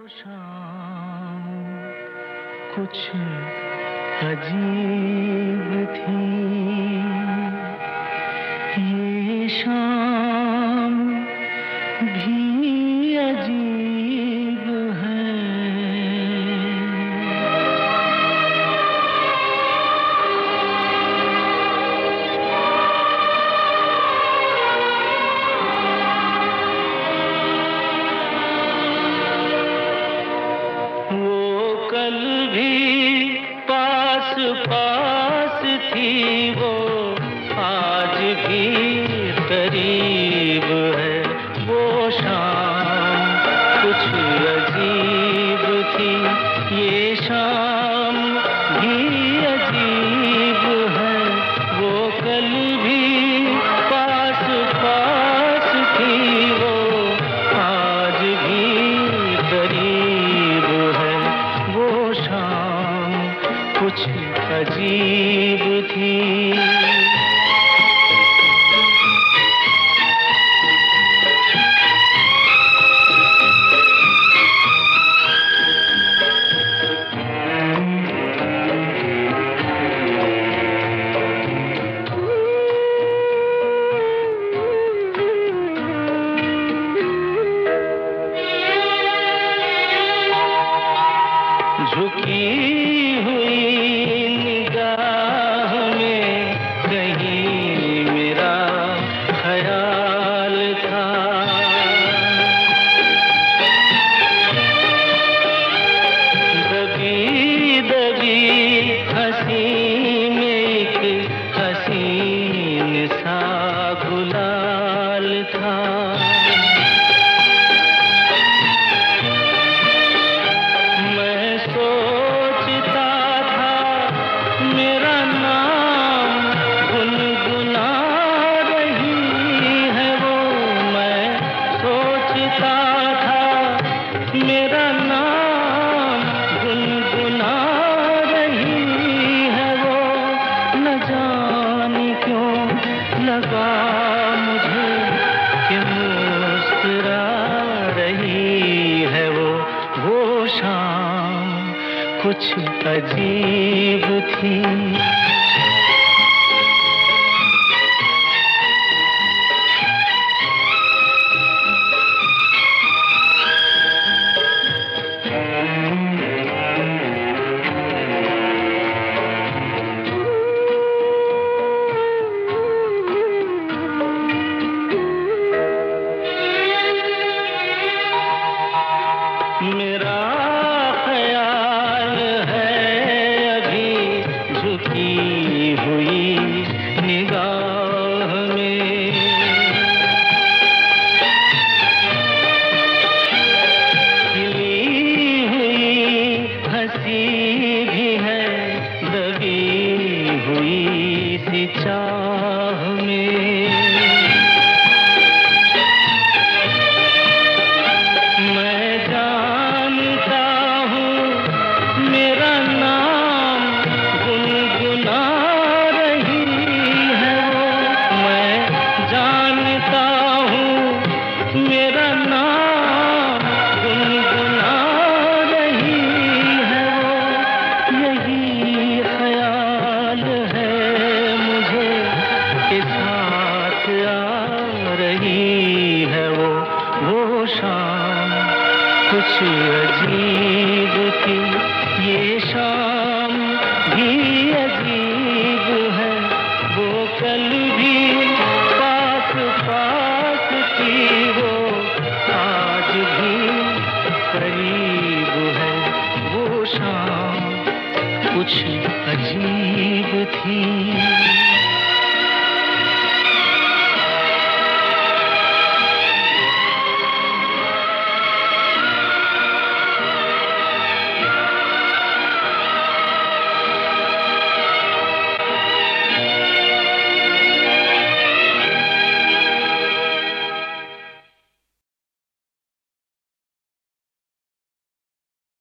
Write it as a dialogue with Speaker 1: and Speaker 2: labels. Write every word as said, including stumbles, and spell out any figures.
Speaker 1: शाम कुछ अजीब थी, ये शाम भी अजीब है। वो कल भी पास पास थी, वो आज भी करीब है। वो शाम कुछ अजीब थी, ये शाम भी अजीब है। वो कल भी पास पास थी, वो आज भी करीब है। वो शाम कुछ अजीब थी। झुकी हुई निगाह में कहीं मेरा ख्याल था। दबी दबी हंसी में एक हसीन सा गुलाल था। मेरा नाम गुनगुना रही है वो, न जाने क्यों लगा मुझे कि मुस्कुरा रही है वो। वो शाम कुछ अजीब थी। मेरा ख्याल है अभी झुकी हुई निगाह में, खिली हुई हंसी भी है दबी हुई सी चाह में। मेरा नाम गुनगुना रही है वो, मैं जानता हूँ मेरा नाम गुनगुना रही है वो। यही ख्याल है मुझे कि साथ आ रही है वो। वो शाम कुछ अजीब थी, ये शाम भी अजीब है। वो कल भी पास पास थी, वो आज भी करीब है। वो शाम कुछ अजीब थी।